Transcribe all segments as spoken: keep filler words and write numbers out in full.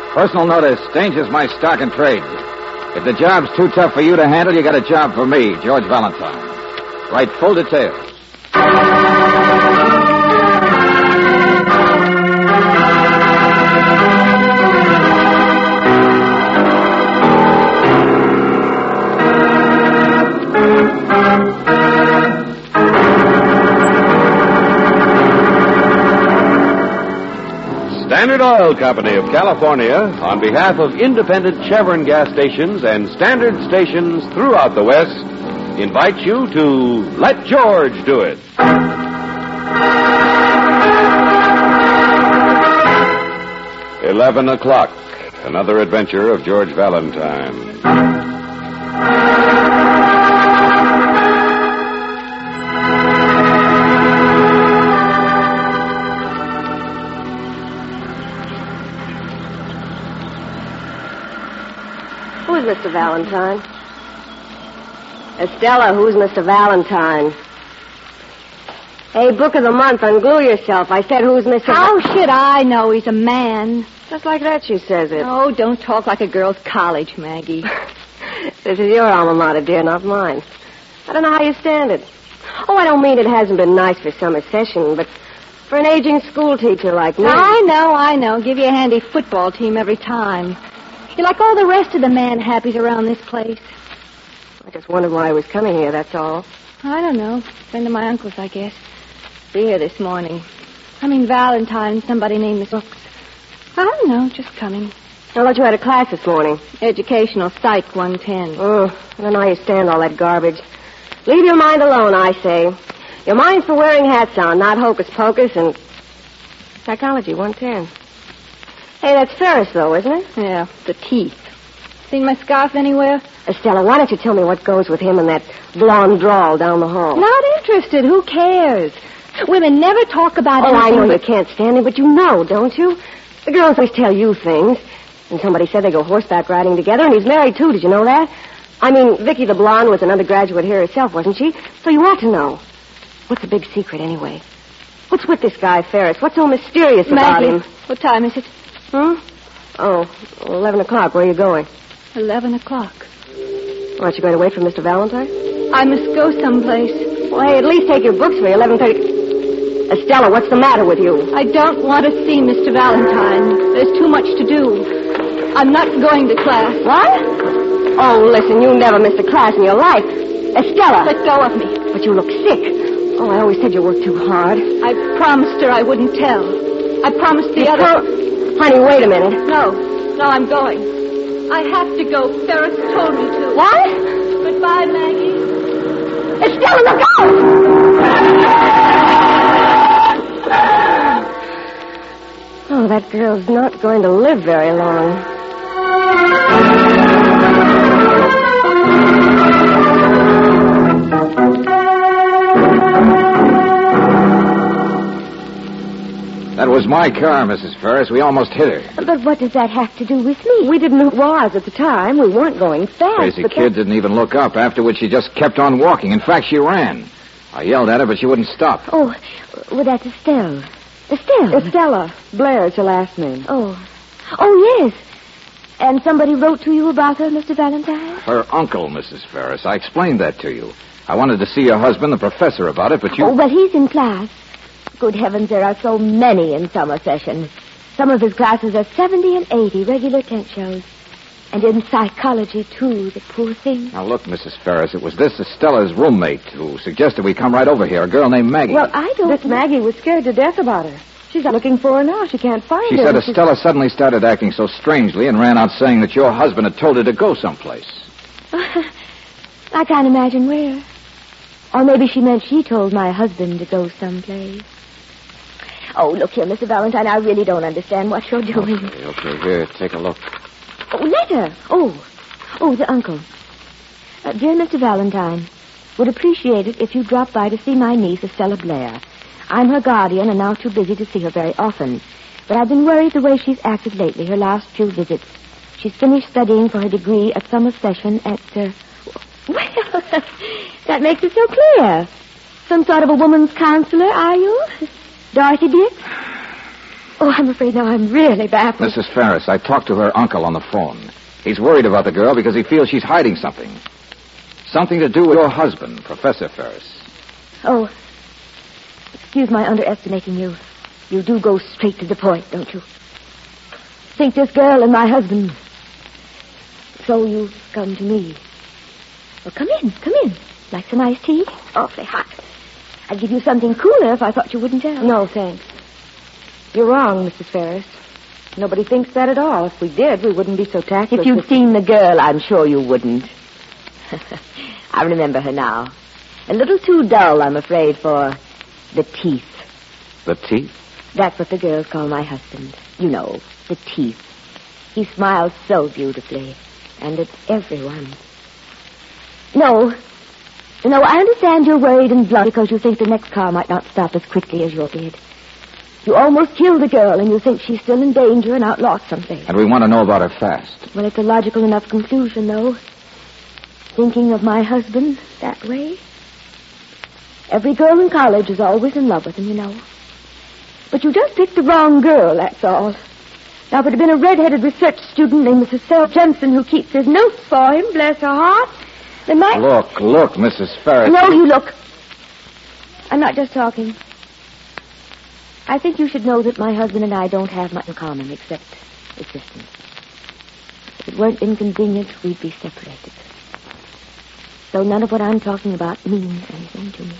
Personal notice, Danger's my stock and trade. If the job's too tough for you to handle, you got a job for me, George Valentine. Write full details. Standard Oil Company of California, on behalf of independent Chevron gas stations and standard stations throughout the West, invites you to Let George Do It. Eleven o'clock. Another adventure of George Valentine. Who's Mister Valentine? Estella, who's Mister Valentine? Hey, book of the month, unglue yourself. I said who's Mister How Va- should I know he's a man? Just like that she says it. Oh, don't talk like a girl's college, Maggie. This is your alma mater, dear, not mine. I don't know how you stand it. Oh, I don't mean it hasn't been nice for summer session, but for an aging school teacher like me... I know, I know. Give you a handy football team every time. You're like all the rest of the man-happies around this place. I just wondered why I was coming here, that's all. I don't know. Friend of my uncle's, I guess. Be here this morning. I mean, Valentine, somebody named Miss Brooks. I don't know, just coming. I thought you had a class this morning. Educational Psych one ten. Oh, I don't know how you stand all that garbage. Leave your mind alone, I say. Your mind's for wearing hats on, not hocus pocus, and Psychology one ten. Hey, that's Ferris, though, isn't it? Yeah, the teeth. Seen my scarf anywhere? Estella, why don't you tell me what goes with him and that blonde drawl down the hall? Not interested. Who cares? Women never talk about oh, anything. Oh, I know you can't stand him, but you know, don't you? The girls always tell you things. And somebody said they go horseback riding together, and he's married, too. Did you know that? I mean, Vicky the blonde was an undergraduate here herself, wasn't she? So you ought to know. What's the big secret, anyway? What's with this guy, Ferris? What's so mysterious about Maggie, him? What time is it? Hmm? Oh, eleven o'clock. Where are you going? Eleven o'clock. Aren't you going to wait for Mister Valentine? I must go someplace. Well, hey, at least take your books for you. eleven thirty. Estella, what's the matter with you? I don't want to see Mister Valentine. There's too much to do. I'm not going to class. What? Oh, listen, you never missed a class in your life. Estella. Let go of me. But you look sick. Oh, I always said you worked too hard. I promised her I wouldn't tell. I promised the you other... Told... Honey, wait a minute. No. No, I'm going. I have to go. Ferris told me to. What? Goodbye, Maggie. Estella, look out! Oh, that girl's not going to live very long. That was my car, Missus Ferris. We almost hit her. But what does that have to do with me? We didn't know who it was at the time. We weren't going fast. Crazy but kid that... didn't even look up. Afterwards, she just kept on walking. In fact, she ran. I yelled at her, but she wouldn't stop. Oh, well, that's Estelle. Estelle? Estella. Blair's her last name. Oh. Oh, yes. And somebody wrote to you about her, Mister Valentine? Her uncle, Missus Ferris. I explained that to you. I wanted to see your husband, the professor, about it, but you... Oh, well, he's in class. Good heavens, there are so many in summer session. Some of his classes are seventy and eighty regular tent shows. And in psychology, too, the poor thing. Now, look, Missus Ferris, it was this Estella's roommate who suggested we come right over here, a girl named Maggie. Well, I don't... This Maggie was scared to death about her. She's out looking for her now. She can't find she her. She said Estella she's... suddenly started acting so strangely and ran out saying that your husband had told her to go someplace. I can't imagine where. Or maybe she meant she told my husband to go someplace. Oh, look here, Mister Valentine, I really don't understand what you're doing. Okay, okay, here, take a look. Oh, letter. Oh, oh, the uncle. Uh, dear Mister Valentine, would appreciate it if you dropped by to see my niece, Estella Blair. I'm her guardian and now too busy to see her very often. But I've been worried the way she's acted lately, her last few visits. She's finished studying for her degree at summer session at, uh... Well, that makes it so clear. Some sort of a woman's counselor, are you? Dorothy Dix? Oh, I'm afraid now I'm really baffled. Missus Ferris, I talked to her uncle on the phone. He's worried about the girl because he feels she's hiding something. Something to do with your husband, Professor Ferris. Oh, excuse my underestimating you. You do go straight to the point, don't you? Think this girl and my husband. So you come to me. Well, come in, come in. Like some iced tea? Awfully hot. I'd give you something cooler if I thought you wouldn't tell. No, thanks. You're wrong, Missus Ferris. Nobody thinks that at all. If we did, we wouldn't be so tactless. If you'd seen the girl, I'm sure you wouldn't. I remember her now. A little too dull, I'm afraid, for the teeth. The teeth? That's what the girls call my husband. You know, the teeth. He smiles so beautifully. And at everyone. No. No, I understand you're worried and blunt because you think the next car might not stop as quickly as yours did. You almost killed the girl and you think she's still in danger and outlost someplace. And we want to know about her fast. Well, it's a logical enough conclusion, though. Thinking of my husband that way. Every girl in college is always in love with him, you know. But you just picked the wrong girl, that's all. Now, if it had been a red-headed research student named Missus Sarah Jensen who keeps his notes for him, bless her heart, they might... Look, look, Missus Ferris. No, you look. I'm not just talking. I think you should know that my husband and I don't have much in common except existence. If it weren't inconvenient, we'd be separated. So none of what I'm talking about means anything to me.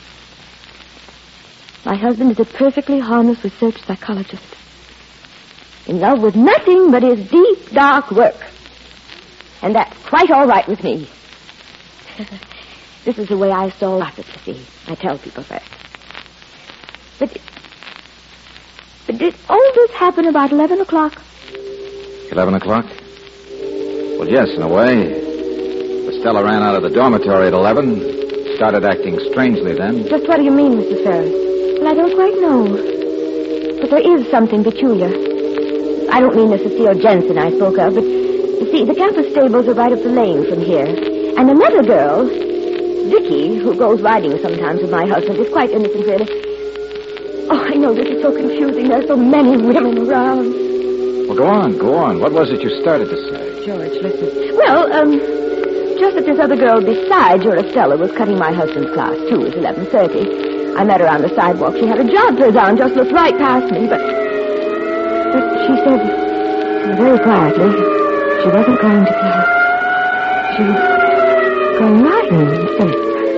My husband is a perfectly harmless research psychologist. In love with nothing but his deep, dark work. And that's quite all right with me. This is the way I stall gossip, you see. I tell people first. But, but did all this happen about eleven o'clock? Eleven o'clock? Well, yes, in a way. Estella ran out of the dormitory at eleven. Started acting strangely then. Just what do you mean, Missus Ferris? Well, I don't quite know. But there is something peculiar. I don't mean the Cecile Jensen I spoke of, but you see, the campus stables are right up the lane from here. And another girl, Vicky, who goes riding sometimes with my husband, is quite innocent, really. Oh, I know this is so confusing. There are so many women around. Well, go on, go on. What was it you started to say? George, listen. Well, um, just that this other girl beside your Estella was cutting my husband's class, too, at eleven thirty. I met her on the sidewalk. She had a job on, just looked right past me, but... But she said, very quietly, she wasn't going to tell. She was going riding instead.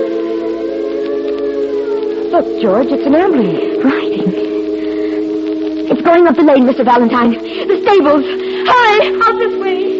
Look, George, it's an ambulance. Riding. It's going up the lane, Mister Valentine. The stables. Hurry, out this way.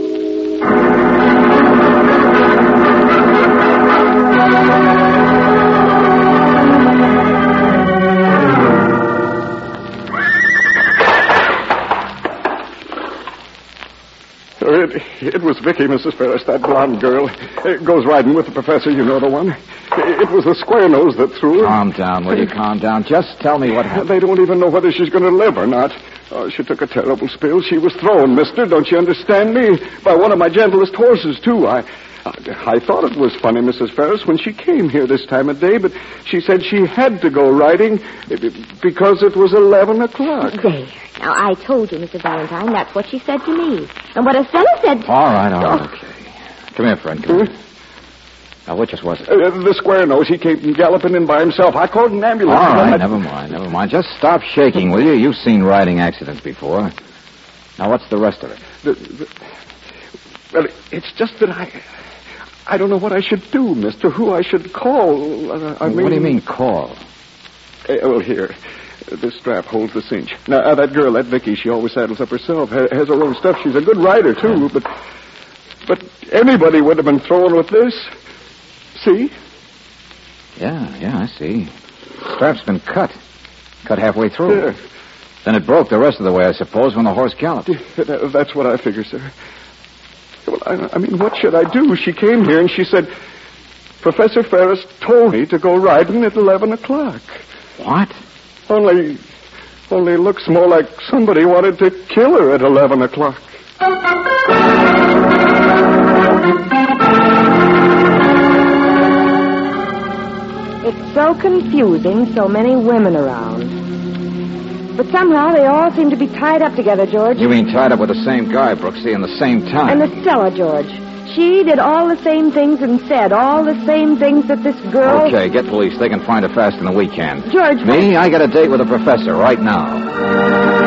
It, it was Vicky, Missus Ferris, that blonde girl. It goes riding with the professor, you know the one. It was the square nose that threw her. Calm down, will you? Calm down. Just tell me what happened. They don't even know whether she's going to live or not. Oh, she took a terrible spill. She was thrown, mister, don't you understand me? By one of my gentlest horses, too. I... I thought it was funny, Missus Ferris, when she came here this time of day, but she said she had to go riding because it was eleven o'clock. There. Now, I told you, Mister Valentine, that's what she said to me. And what Estella said... All right, all right, okay. Come here, friend, come here. Now, which was it? Uh, the square nose. He came galloping in by himself. I called an ambulance. All right, never mind, never mind. Just stop shaking, will you? You've seen riding accidents before. Now, what's the rest of it? The, the, well, it's just that I... I don't know what I should do, mister, who I should call. Uh, I mean... What do you mean, call? Uh, well, here. This strap holds the cinch. Now, uh, that girl, that Vicky, she always saddles up herself. Ha- has her own stuff. She's a good rider, too, yeah. but... But anybody would have been thrown with this. See? Yeah, yeah, I see. The strap's been cut. Cut halfway through. Yeah. Then it broke the rest of the way, I suppose, when the horse galloped. Yeah, that's what I figure, sir. Well, I, I mean, what should I do? She came here and she said, Professor Ferris told me to go riding at eleven o'clock. What? Only, only it looks more like somebody wanted to kill her at eleven o'clock. It's so confusing, so many women around. But somehow they all seem to be tied up together, George. You mean tied up with the same guy, Brooksy, in the same time? And Estella, George. She did all the same things and said all the same things that this girl... Okay, get police. They can find her faster than we can. George... Me, I got a date with the professor right now.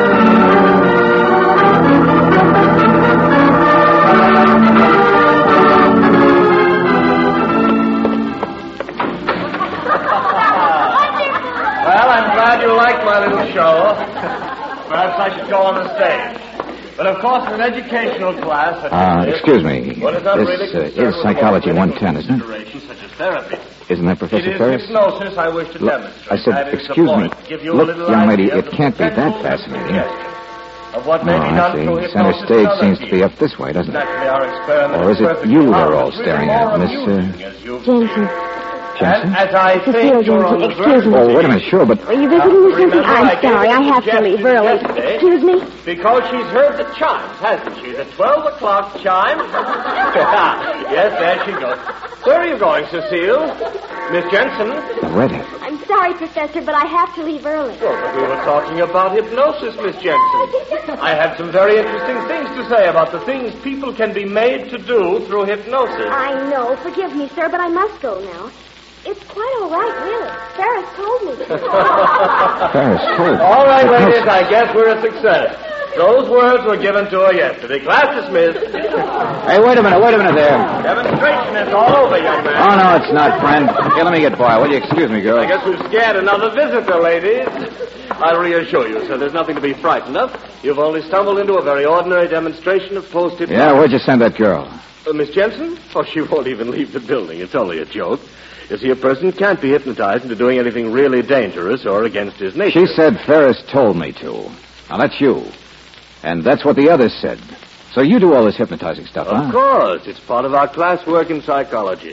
You like my little show. Perhaps I should go on the stage. But of course, in an educational class... Such Uh, as this, excuse me. one is not This really uh, concerned is with Psychology the one ten, isn't it? considerations Such as therapy. Isn't that Professor It is Ferris? hypnosis I wish to Look, demonstrate. I said, That is excuse the me. point. Give you a Look, little young lady, idea it of the can't be that potential fascinating. suggestion Of what may Oh, be I done see. through Center hypnosis stage and other seems to be fields. up this way, doesn't it? Naturally, our experiment Or is it perfectly you they're harmless. all Really staring more at, Miss, uh, amusing, as you've Jensen. Jensen? And as I Cecile think you're on the Jensen, excuse me. Oh, wait a minute, sure, but... Are you visiting with something? Remember, I I'm gave sorry. you I have to suggestions leave early. yesterday. Excuse me? Because she's heard the chimes, hasn't she? The twelve o'clock chime? Yes, there she goes. Where are you going, Cecile? Miss Jensen? The redhead. I'm sorry, Professor, but I have to leave early. Well, but we were talking about hypnosis, Miss Jensen. I had some very interesting things to say about the things people can be made to do through hypnosis. I know. Forgive me, sir, but I must go now. It's quite all right, really. Ferris told me. Ferris told. All right, ladies, I guess we're a success. Those words were given to her yesterday. Class dismissed. Hey, wait a minute, wait a minute there. Demonstration is all over, young man. Oh, no, it's not, friend. Here, let me get by. Will you excuse me, girl? I guess we've scared another visitor, ladies. I'll reassure you, sir, there's nothing to be frightened of. You've only stumbled into a very ordinary demonstration of post-hypnosis. Yeah, where'd you send that girl? Uh, Miss Jensen? Oh, she won't even leave the building. It's only a joke. You see, a person can't be hypnotized into doing anything really dangerous or against his nature. She said Ferris told me to. Now, that's you. And that's what the others said. So you do all this hypnotizing stuff, Of huh? course. It's part of our class work in psychology.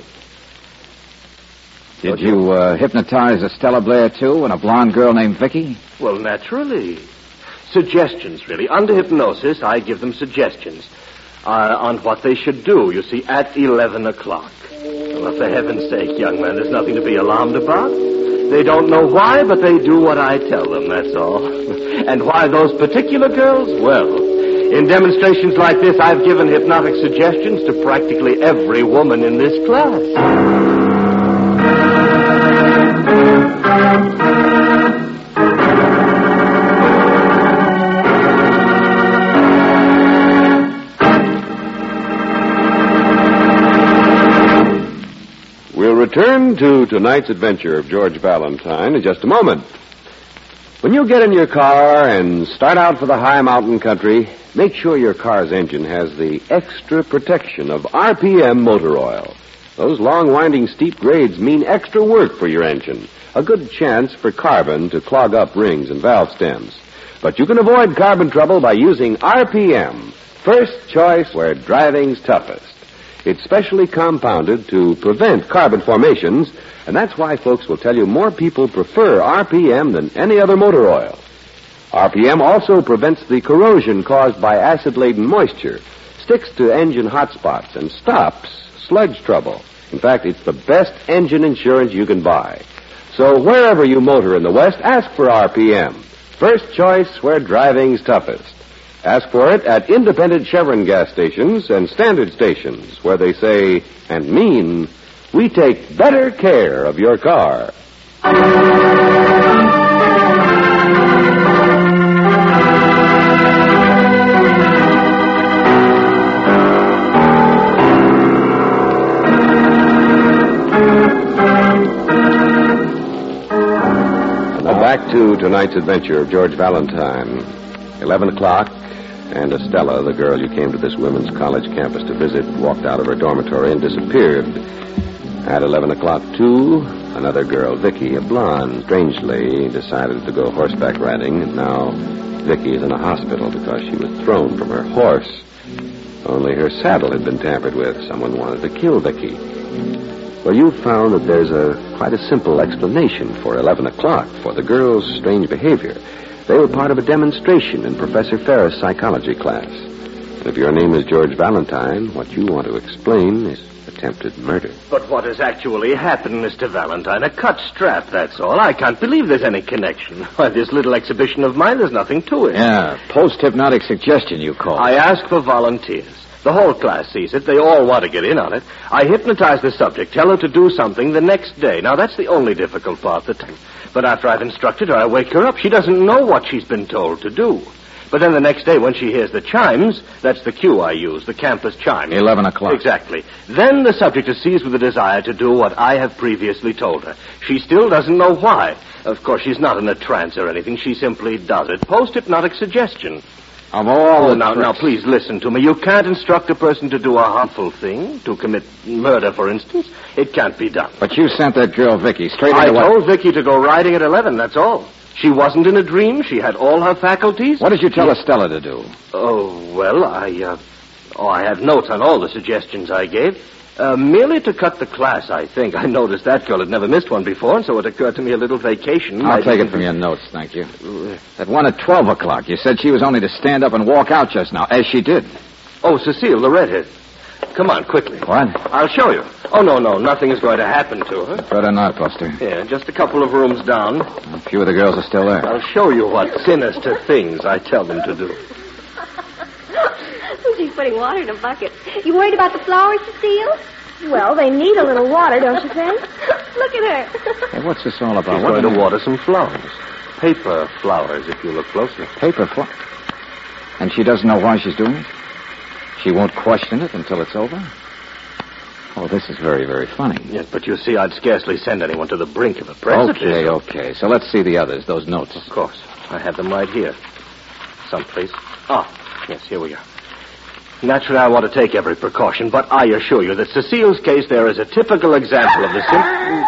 Did you uh, hypnotize Estella Blair, too, and a blonde girl named Vicky? Well, naturally. Suggestions, really. Under hypnosis, I give them suggestions uh, on what they should do, you see, at eleven o'clock. Well, for heaven's sake, young man, there's nothing to be alarmed about. They don't know why, but they do what I tell them, that's all. And why those particular girls? Well, in demonstrations like this, I've given hypnotic suggestions to practically every woman in this class. We'll return to tonight's adventure of George Valentine in just a moment. When you get in your car and start out for the high mountain country, make sure your car's engine has the extra protection of R P M motor oil. Those long, winding, steep grades mean extra work for your engine, a good chance for carbon to clog up rings and valve stems. But you can avoid carbon trouble by using R P M, first choice where driving's toughest. It's specially compounded to prevent carbon formations, and that's why folks will tell you more people prefer R P M than any other motor oil. R P M also prevents the corrosion caused by acid-laden moisture, sticks to engine hot spots, and stops sludge trouble. In fact, it's the best engine insurance you can buy. So wherever you motor in the West, ask for R P M. First choice where driving's toughest. Ask for it at independent Chevron gas stations and standard stations where they say and mean, we take better care of your car. Now back to tonight's adventure of George Valentine. Eleven o'clock. And Estella, the girl you came to this women's college campus to visit, walked out of her dormitory and disappeared. At eleven o'clock, too, another girl, Vicky, a blonde, strangely decided to go horseback riding, and now Vicky is in a hospital because she was thrown from her horse. Only her saddle had been tampered with. Someone wanted to kill Vicky. Well, you found that there's a quite a simple explanation for eleven o'clock for the girl's strange behavior. They were part of a demonstration in Professor Ferris' psychology class. And if your name is George Valentine, what you want to explain is the attempted murder. But what has actually happened, Mister Valentine? A cut strap, that's all. I can't believe there's any connection. Why, this little exhibition of mine, there's nothing to it. Yeah, post-hypnotic suggestion, you call I it. ask for volunteers. The whole class sees it. They all want to get in on it. I hypnotize the subject, tell her to do something the next day. Now, that's the only difficult part. The time. But after I've instructed her, I wake her up. She doesn't know what she's been told to do. But then the next day, when she hears the chimes, that's the cue I use, the campus chime. Eleven o'clock. Exactly. Then the subject is seized with a desire to do what I have previously told her. She still doesn't know why. Of course, she's not in a trance or anything. She simply does it. Post-hypnotic suggestion. Of all Oh, the now, tricks. now, please listen to me. You can't instruct a person to do a harmful thing, to commit murder, for instance. It can't be done. But you sent that girl, Vicky, straight I into what? told Vicky to go riding at eleven, that's all. She wasn't in a dream. She had all her faculties. What did you tell Estella to do? Oh, well, I, uh... Oh, I have notes on all the suggestions I gave. Uh, merely to cut the class, I think. I noticed that girl had never missed one before, and so it occurred to me a little vacation. I'll I take it didn't- from your notes, thank you. That one at twelve o'clock. You said she was only to stand up and walk out just now, as she did. Oh, Cecile, the redhead. Come on, quickly. What? I'll show you. Oh, no, no, nothing is going to happen to her. Better not, Buster. Yeah, just a couple of rooms down. A few of the girls are still there. I'll show you what sinister things I tell them to do. She's putting water in a bucket. You worried about the flowers, Cecile? Well, they need a little water, don't you think? Look at her. Hey, what's this all about? She's What going the- to water some flowers. Paper flowers, if you look closely. Paper fl- And she doesn't know why she's doing it? She won't question it until it's over? Oh, this is very, very funny. Yes, but you see, I'd scarcely send anyone to the brink of a precipice. Okay, okay. So let's see the others, those notes. Of course. I have them right here. Someplace. Ah, yes, here we are. Naturally, I want to take every precaution, but I assure you that Cecile's case there is a typical example of the sim...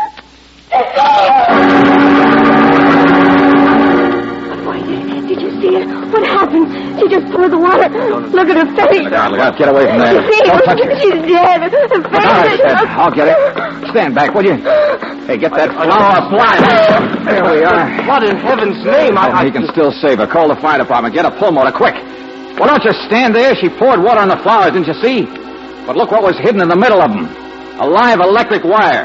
Why, did you see it? What happened? She just poured the water. Look at her face. Look out, look out. Get away from there. You see, Don't touch her. she's dead. Her All right, face. Ted, I'll get it. Stand back, will you? Hey, get that flower blind. There we are. What in heaven's name? I... Oh, he can still save her. Call the fire department. Get a pulmotor, quick. Well, don't you stand there. She poured water on the flowers, didn't you see? But look what was hidden in the middle of them. A live electric wire.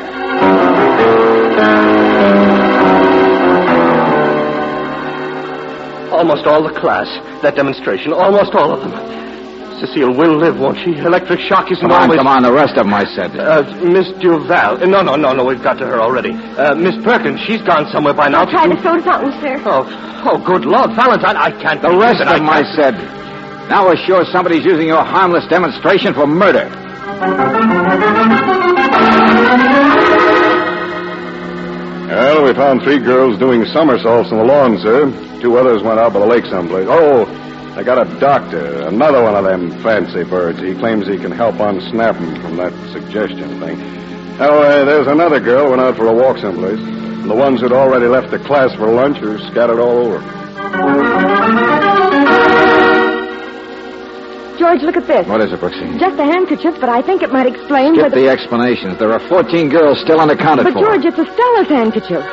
Almost all the class, that demonstration, almost all of them. Cecile will live, won't she? Electric shock isn't Come on, always... come on. The rest of them, I said. Uh, Miss Duval. Uh, no, no, no, no, we've got to her already. Uh, Miss Perkins, she's gone somewhere by now. I tried the soda fountain, sir. Oh, oh, good Lord, Valentine, I can't... The believe rest it. of them, I can't- said. Now we're sure somebody's using your harmless demonstration for murder. Well, we found three girls doing somersaults on the lawn, sir. Two others went out by the lake someplace. Oh, I got a doctor, another one of them fancy birds. He claims he can help unsnap 'em from that suggestion thing. Now, uh, there's another girl went out for a walk someplace. And the ones who'd already left the class for lunch are scattered all over. George, look at this. What is it, Brooksy? Just a handkerchief, but I think it might explain Skip whether... the explanations. There are fourteen girls still unaccounted But, for. George, it's Estella's handkerchief.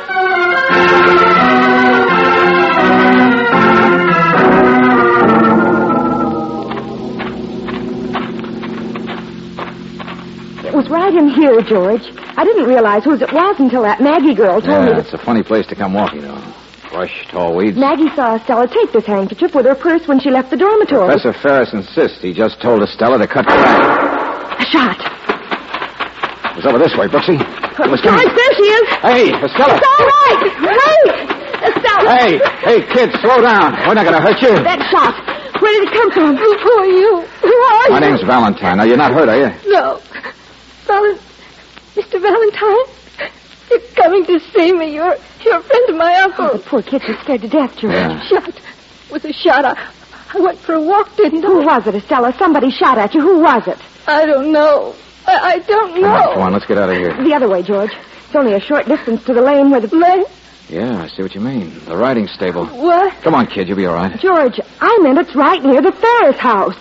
It was right in here, George. I didn't realize whose it was until that Maggie girl told Yeah, me it's a funny place to come walking, though. Brush, tall weeds. that Maggie saw Estella take this handkerchief with her purse when she left the dormitory. Professor Ferris insists. He just told Estella to cut back. A shot. It was over this way, Brooksy. It was George, coming. there she is. Hey, Estella. It's all right. Hey, Estella. Hey, hey, kid, slow down. We're not going to hurt you. That shot. Where did it come from? Who are you? Who are you? My name's Valentine. Now, you're not hurt, are you? No. Val- Mister Valentine, you're coming to see me. You're, you're a friend of my Oh, uncle. the poor kid was scared to death, George. Yeah. Shot. With a shot. I, I went for a walk, didn't I? Who was it, Estella? Somebody shot at you. Who was it? I don't know. I, I don't know. Come on, come on. Let's get out of here. The other way, George. It's only a short distance to the lane where the... Lane? Yeah, I see what you mean. The riding stable. What? Come on, kid. You'll be all right. George, I meant it's right near the Ferris house.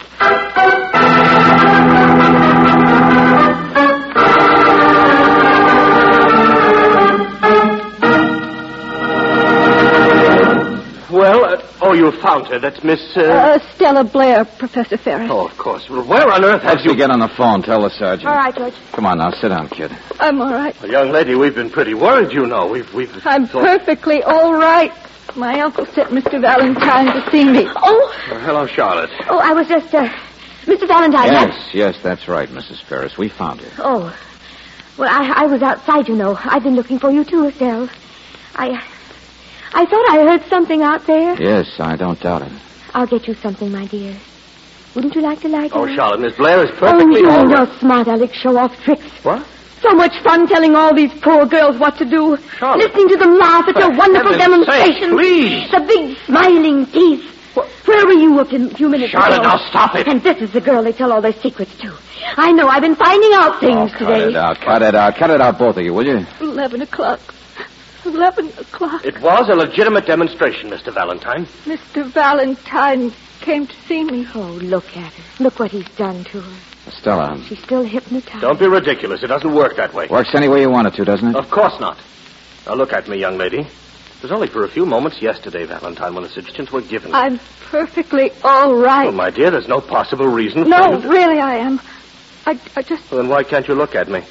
Well, uh, oh, know you found her. That's Miss... Uh... Uh, Stella Blair, Professor Ferris. Oh, of course. Well, where on earth have Let's you... you get on the phone. Tell the sergeant. All right, George. Come on now. Sit down, kid. I'm all right. Well, young lady, we've been pretty worried, you know. We've... we've I'm thought... perfectly all right. My uncle sent Mister Valentine to see me. Oh, Well, hello, Charlotte. oh, I was just, uh, Mister Valentine. Yes, yes, that's right, Missus Ferris. We found her. Oh, well, I, I was outside, you know. I've been looking for you, too, Estelle. I, I thought I heard something out there. Yes, I don't doubt it. I'll get you something, my dear. Wouldn't you like to light it? Oh, up? Charlotte, Miss Blair is Oh, perfectly you all know, right. smart Alex show off tricks. What? So much fun telling all these poor girls what to do. Charlotte. Listening to them laugh at For your wonderful heaven's sake, demonstrations. please. The big smiling teeth. Where were you a few minutes Charlotte, ago? now stop it. And this is the girl they tell all their secrets to. I know. I've been finding out Oh, things cut today. it out. Cut it out. Cut it out, both of you, will you? Eleven o'clock. Eleven o'clock. It was a legitimate demonstration, Mister Valentine. Mister Valentine came to see me. Oh, look at her. Look what he's done to her. Stella, She's still hypnotized. Don't be ridiculous. It doesn't work that way. works any way you want it to, doesn't it? Of course not. Now, look at me, young lady. It was only for a few moments yesterday, Valentine, when the suggestions were given. I'm perfectly all right. Well, my dear, there's no possible reason for no, you to... really, I am. I, I just... Well, then why can't you look at me?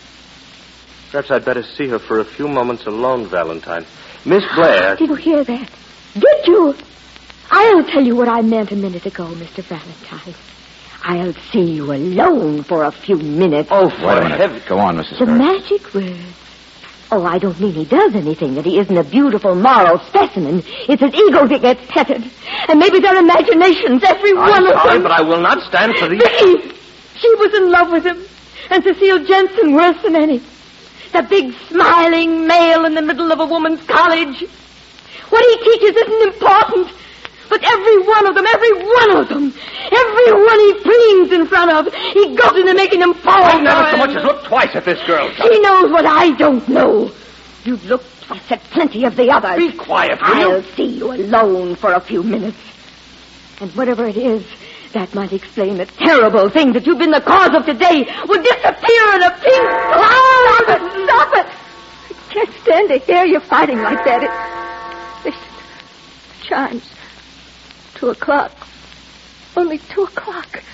Perhaps I'd better see her for a few moments alone, Valentine. Miss Blair... Did you hear that? Did you? I'll tell you what I meant a minute ago, Mister Valentine. I'll see you alone for a few minutes. Oh, Wait for a minute. heaven... Go on, Missus The Ferris. magic words. Oh, I don't mean he does anything, that he isn't a beautiful moral specimen. It's his ego that gets petted. And maybe their imaginations, every one I'm of sorry, them. but I will not stand for these... Vicky! She was in love with him. And Cecile Jensen worse than any. The big smiling male in the middle of a woman's college. What he teaches isn't important. But every one of them, every one of them, every one he brings in front of, he goes into making them fall. I've never for so him. much as looked twice at this girl. She knows what I don't know. You've looked twice at plenty of the others. Be quiet, will you? I'll see you alone for a few minutes. And whatever it is, that might explain the terrible thing that you've been the cause of today will disappear in a pink cloud. Stop it! Stop it! I can't stand to hear you fighting like that. It... Listen. Chimes. Two o'clock. Only two o'clock.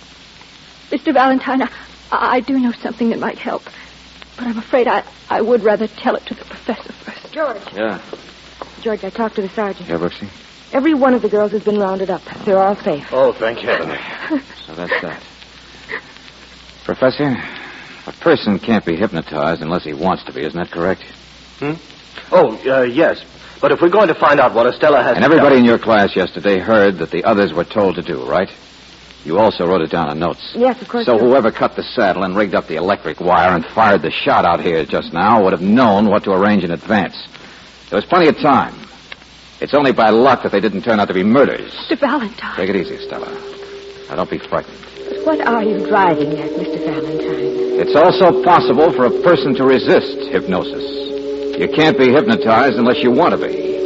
Mister Valentine, I, I do know something that might help. But I'm afraid I, I would rather tell it to the professor first. George. Yeah. George, I talked to the sergeant. Yeah, Brooksy? Every one of the girls has been rounded up. They're all safe. Oh, thank heaven. So that's that. Professor, a person can't be hypnotized unless he wants to be. Isn't that correct? Hmm? Oh, uh, yes. But if we're going to find out what Estella has... And everybody in your class yesterday heard that the others were told to do, right? You also wrote it down in notes. Yes, of course. So George. whoever cut the saddle and rigged up the electric wire and fired the shot out here just now would have known what to arrange in advance. There was plenty of time. It's only by luck that they didn't turn out to be murders. Mister Valentine. Take it easy, Stella. Now, don't be frightened. But what are you driving at, Mister Valentine? It's also possible for a person to resist hypnosis. You can't be hypnotized unless you want to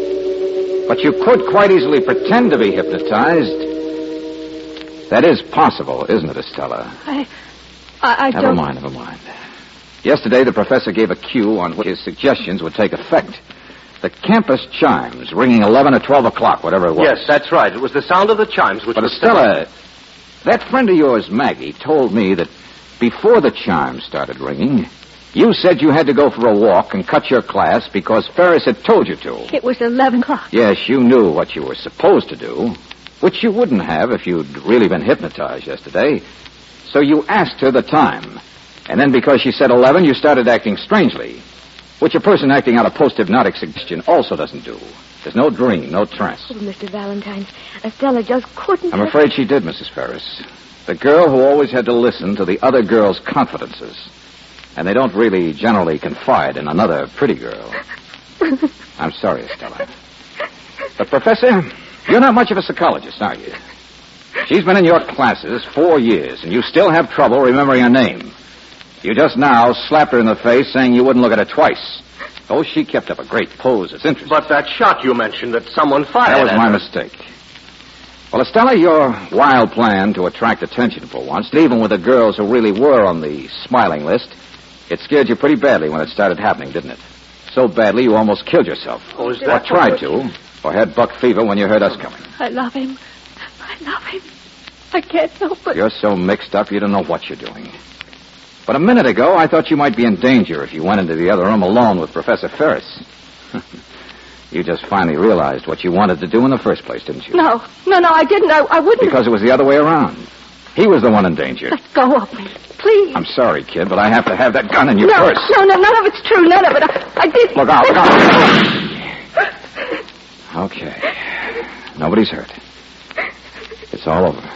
be. But you could quite easily pretend to be hypnotized. That is possible, isn't it, Estella? I... I, I Never don't... mind, never mind. Yesterday, the professor gave a cue on which his suggestions would take effect. The campus chimes, ringing eleven or twelve o'clock, whatever it was. Yes, that's right. It was the sound of the chimes which But was... Estella, that friend of yours, Maggie, told me that before the chimes started ringing, you said you had to go for a walk and cut your class because Ferris had told you to. It was eleven o'clock. Yes, you knew what you were supposed to do, which you wouldn't have if you'd really been hypnotized yesterday. So you asked her the time. And then because she said eleven, you started acting strangely, which a person acting out a post-hypnotic suggestion also doesn't do. There's no dream, no trance. Oh, Mister Valentine, Estella just couldn't... I'm afraid she did, Missus Ferris. The girl who always had to listen to the other girl's confidences. And they don't really generally confide in another pretty girl. I'm sorry, Estella. But, Professor, you're not much of a psychologist, are you? She's been in your classes four years, and you still have trouble remembering her name. You just now slapped her in the face saying you wouldn't look at her twice. Oh, she kept up a great pose. It's interesting. But that shot you mentioned that someone fired That was at my her. mistake. Well, Estella, your wild plan to attract attention for once, even with the girls who really were on the smiling list, it scared you pretty badly when it started happening, didn't it? So badly you almost killed yourself. Oh, is Or that tried what- to. Or had buck fever when you heard us coming? I love him. I love him. I can't help but... You're so mixed up you don't know what you're doing. But a minute ago, I thought you might be in danger if you went into the other room alone with Professor Ferris. You just finally realized what you wanted to do in the first place, didn't you? No, no, no, I didn't. I, I wouldn't. Because it was the other way around. He was the one in danger. Let go of me, please. I'm sorry, kid, but I have to have that gun in your no, purse. No, no, none of it's true. None of it. I, I did. Look out, look out. Okay. Nobody's hurt. It's all over.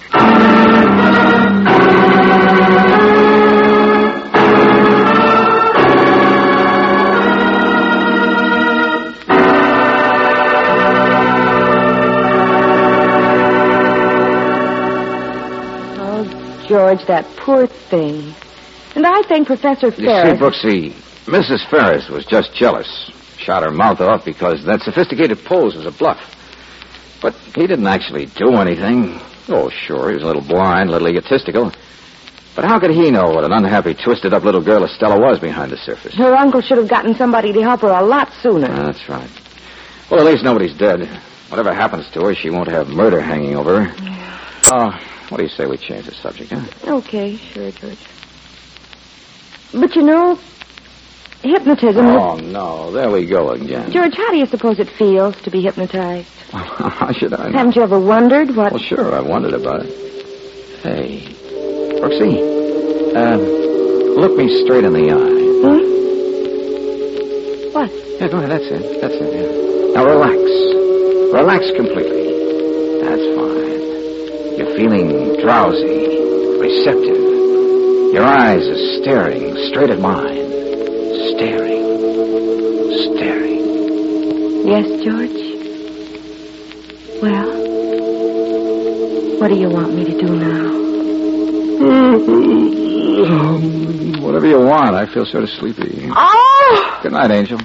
George, that poor thing. And I think Professor Ferris... You see, Brooksy, Missus Ferris was just jealous. Shot her mouth off because that sophisticated pose was a bluff. But he didn't actually do anything. Oh, sure, he was a little blind, a little egotistical. But how could he know what an unhappy, twisted-up little girl Estella was behind the surface? Her uncle should have gotten somebody to help her a lot sooner. Ah, that's right. Well, at least nobody's dead. Whatever happens to her, she won't have murder hanging over her. Oh... What do you say we change the subject, huh? Okay, sure, George. But you know, hypnotism... Oh, no, there we go again. George, how do you suppose it feels to be hypnotized? How should I know? Haven't you ever wondered what... Well, sure, I've wondered about it. Hey, Brooksy, uh, look me straight in the eye. Hmm? What? Yeah, go ahead, that's it, that's it, yeah. Now, relax. Relax completely. That's fine. You're feeling drowsy, receptive. Your eyes are staring straight at mine. Staring. Staring. Yes, George? Well, what do you want me to do now? Um, whatever you want. I feel sort of sleepy. Oh! Good night, Angel.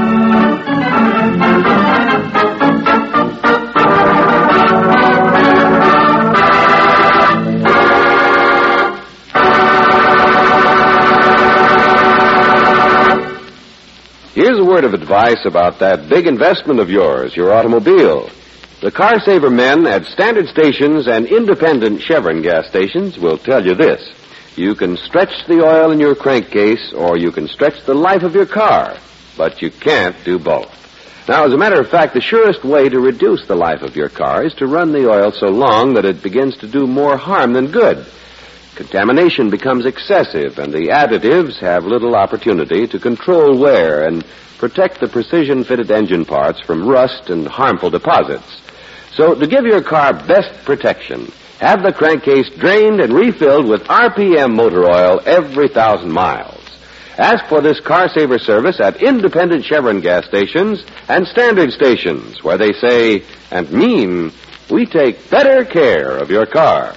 Here's a word of advice about that big investment of yours, your automobile. The Car Saver men at standard stations and independent Chevron gas stations will tell you this. You can stretch the oil in your crankcase or you can stretch the life of your car, but you can't do both. Now, as a matter of fact, the surest way to reduce the life of your car is to run the oil so long that it begins to do more harm than good. Contamination becomes excessive, and the additives have little opportunity to control wear and protect the precision-fitted engine parts from rust and harmful deposits. So, to give your car best protection, have the crankcase drained and refilled with R P M motor oil every thousand miles. Ask for this Car Saver service at independent Chevron gas stations and standard stations, where they say and mean, we take better care of your car.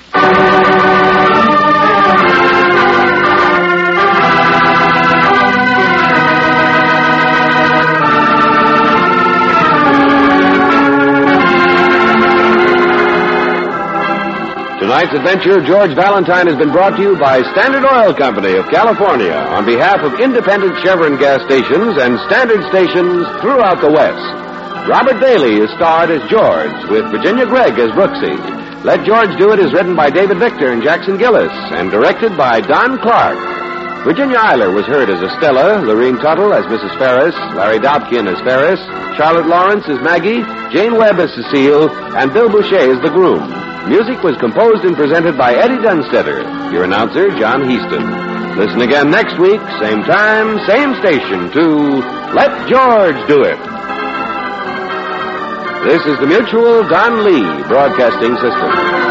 Tonight's adventure, George Valentine, has been brought to you by Standard Oil Company of California on behalf of independent Chevron gas stations and standard stations throughout the West. Robert Bailey is starred as George, with Virginia Gregg as Brooksy. Let George Do It is written by David Victor and Jackson Gillis and directed by Don Clark. Virginia Eiler was heard as Estella, Lorene Tuttle as Missus Ferris, Larry Dobkin as Ferris, Charlotte Lawrence as Maggie, Jane Webb as Cecile, and Bill Boucher as the groom. Music was composed and presented by Eddie Dunstetter. Your announcer, John Heaston. Listen again next week, same time, same station, to Let George Do It. This is the Mutual Don Lee Broadcasting System.